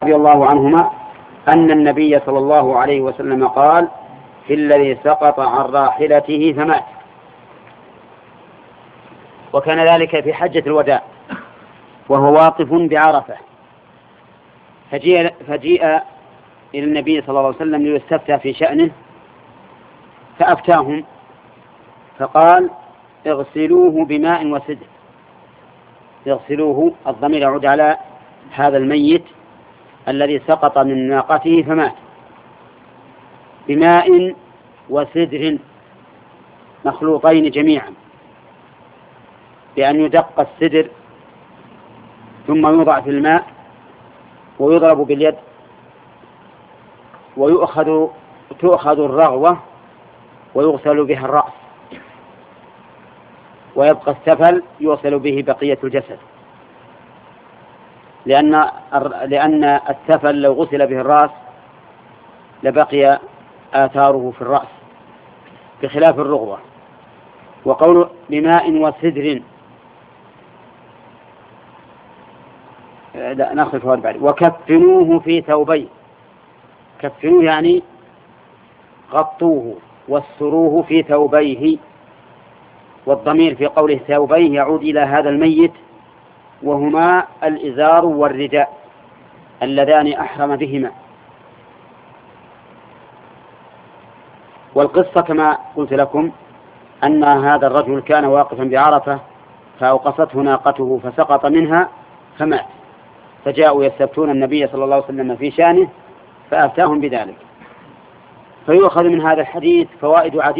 رضي الله عنهما أن النبي صلى الله عليه وسلم قال في الذي سقط عن راحلته فمات. وكان ذلك في حجة الوداع وهو واقف بعرفة، فجيء إلى النبي صلى الله عليه وسلم ليستفتى في شأنه فأفتاهم فقال اغسلوه بماء وسدر. اغسلوه الضمير يعود على هذا الميت الذي سقط من ناقته فمات، بماء وسدر مخلوطين جميعا، بأن يدق السدر ثم يوضع في الماء ويضرب باليد تؤخذ الرغوة ويغسل بها الرأس، ويبقى السفل يغسل به بقية الجسد، لأن السفل لو غسل به الرأس لبقي آثاره في الرأس بخلاف الرغوة. وقول بماء وسدر نأخذ فوائد بعد. وكفنوه في ثوبين، كفنوه يعني غطوه واستروه في ثوبيه، والضمير في قوله ثوبيه يعود إلى هذا الميت وهما الإزار والرداء اللذان أحرم بهما. والقصة كما قلت لكم أن هذا الرجل كان واقفا بعرفة فأوقصته ناقته فسقط منها فمات، فجاءوا يستفتون النبي صلى الله عليه وسلم في شأنه فأفتاهم بذلك. فيؤخذ من هذا الحديث فوائد عديدة.